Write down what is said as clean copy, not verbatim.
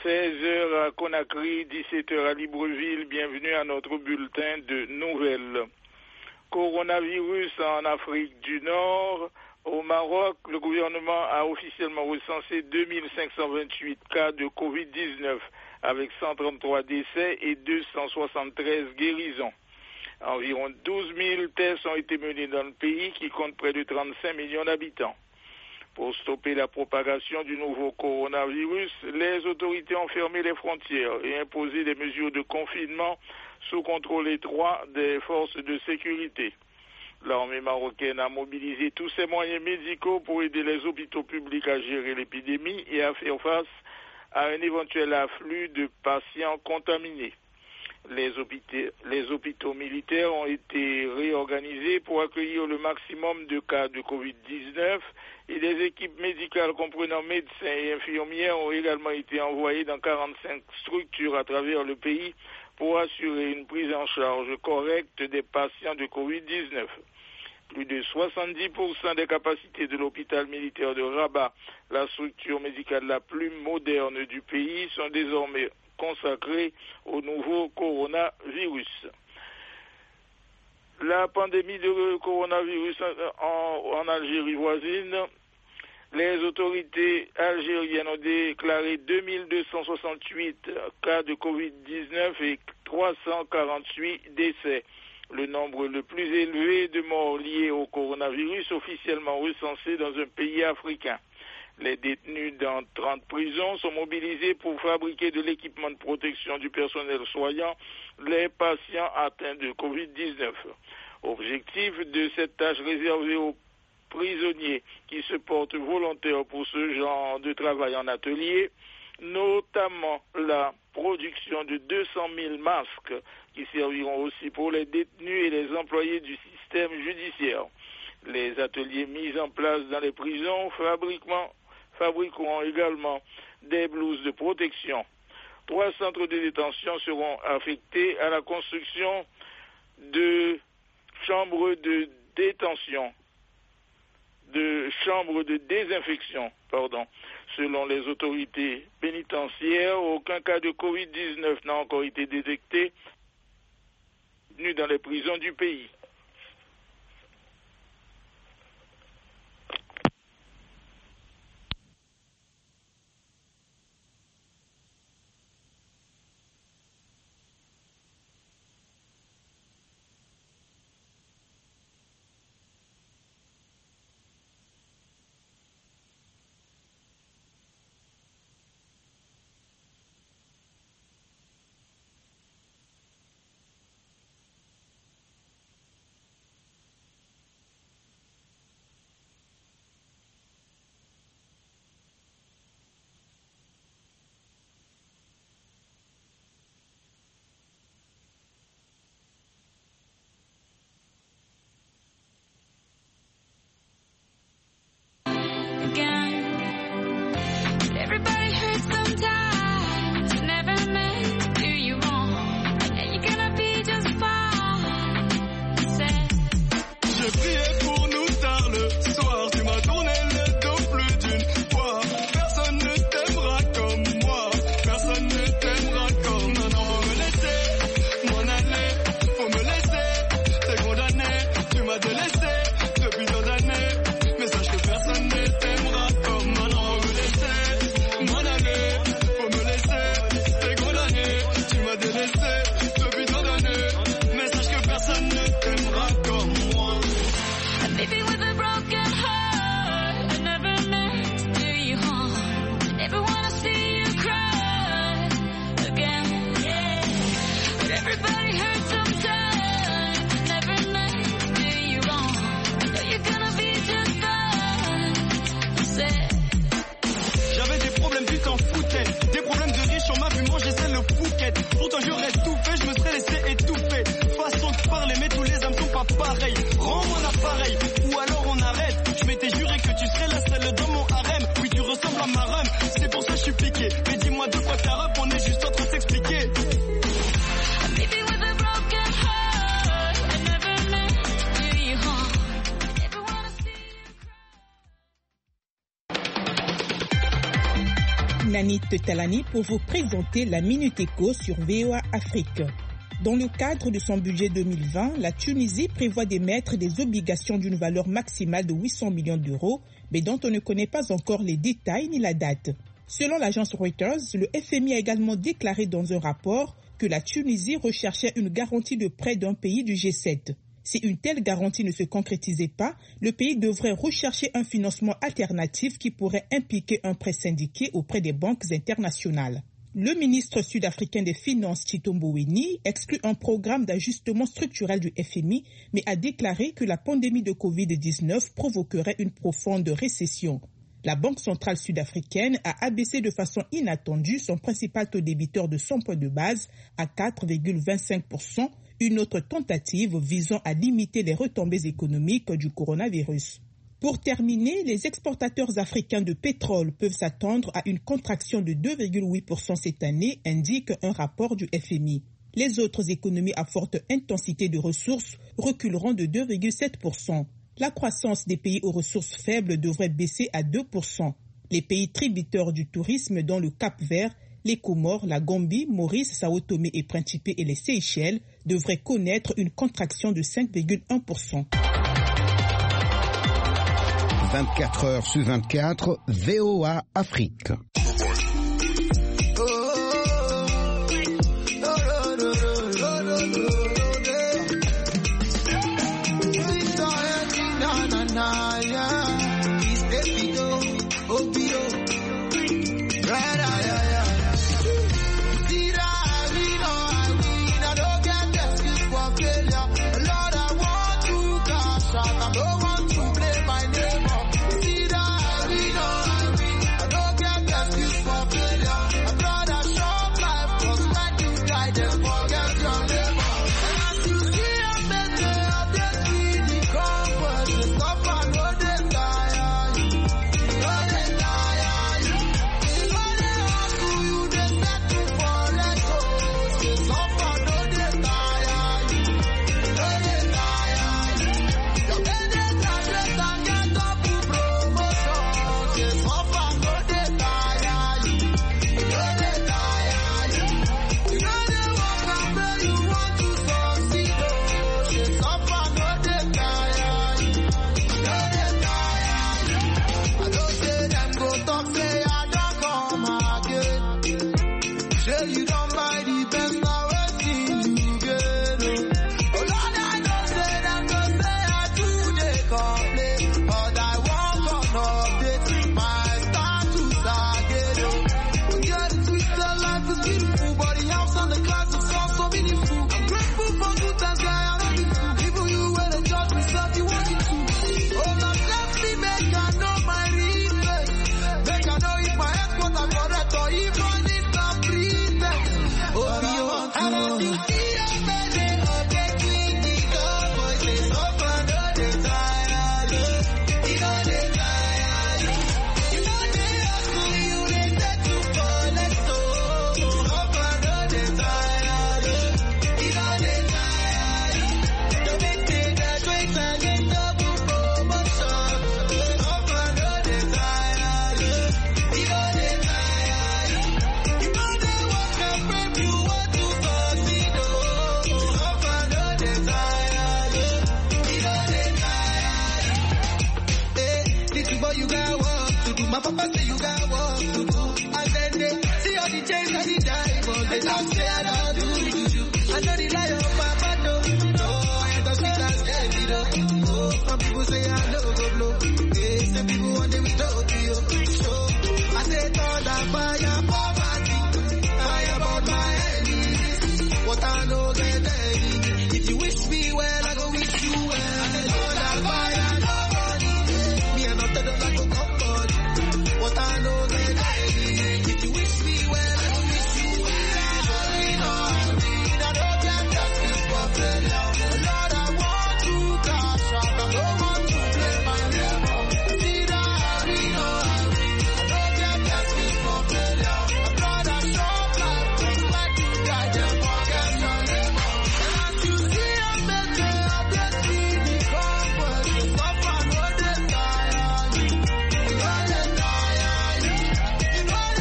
16h à Conakry, 17h à Libreville. Bienvenue à notre bulletin de nouvelles. Coronavirus en Afrique du Nord. Au Maroc, le gouvernement a officiellement recensé 2528 cas de Covid-19 avec 133 décès et 273 guérisons. Environ 12 000 tests ont été menés dans le pays qui compte près de 35 millions d'habitants. Pour stopper la propagation du nouveau coronavirus, les autorités ont fermé les frontières et imposé des mesures de confinement sous contrôle étroit des forces de sécurité. L'armée marocaine a mobilisé tous ses moyens médicaux pour aider les hôpitaux publics à gérer l'épidémie et à faire face à un éventuel afflux de patients contaminés. Les hôpitaux militaires ont été réorganisés pour accueillir le maximum de cas de Covid-19 et des équipes médicales comprenant médecins et infirmières ont également été envoyées dans 45 structures à travers le pays pour assurer une prise en charge correcte des patients de Covid-19. Plus de 70% des capacités de l'hôpital militaire de Rabat, la structure médicale la plus moderne du pays, sont désormais consacrés au nouveau coronavirus. La pandémie de coronavirus en Algérie voisine, les autorités algériennes ont déclaré 2268 cas de Covid-19 et 348 décès. Le nombre le plus élevé de morts liés au coronavirus officiellement recensé dans un pays africain. Les détenus dans 30 prisons sont mobilisés pour fabriquer de l'équipement de protection du personnel soignant les patients atteints de Covid-19. Objectif de cette tâche réservée aux prisonniers qui se portent volontaires pour ce genre de travail en atelier, notamment la production de 200 000 masques qui serviront aussi pour les détenus et les employés du système judiciaire. Les ateliers mis en place dans les prisons fabriqueront également des blouses de protection. 3 centres de détention seront affectés à la construction de chambres de détention, de chambres de désinfection, Selon les autorités pénitentiaires, aucun cas de Covid-19 n'a encore été détecté dans les prisons du pays. Nanit Talani pour vous présenter la Minute Éco sur VOA Afrique. Dans le cadre de son budget 2020, la Tunisie prévoit d'émettre des obligations d'une valeur maximale de 800 millions d'euros, mais dont on ne connaît pas encore les détails ni la date. Selon l'agence Reuters, le FMI a également déclaré dans un rapport que la Tunisie recherchait une garantie de prêt d'un pays du G7. Si une telle garantie ne se concrétisait pas, le pays devrait rechercher un financement alternatif qui pourrait impliquer un prêt syndiqué auprès des banques internationales. Le ministre sud-africain des Finances, Tito Mboweni, exclut un programme d'ajustement structurel du FMI, mais a déclaré que la pandémie de Covid-19 provoquerait une profonde récession. La Banque centrale sud-africaine a abaissé de façon inattendue son principal taux débiteur de 100 points de base à 4,25%, une autre tentative visant à limiter les retombées économiques du coronavirus. Pour terminer, les exportateurs africains de pétrole peuvent s'attendre à une contraction de 2,8% cette année, indique un rapport du FMI. Les autres économies à forte intensité de ressources reculeront de 2,7%. La croissance des pays aux ressources faibles devrait baisser à 2%. Les pays tributaires du tourisme, dont le Cap-Vert, les Comores, la Gambie, Maurice, Sao Tomé et Principe et les Seychelles, devraient connaître une contraction de 5,1%. 24 heures sur 24, VOA Afrique. Fire.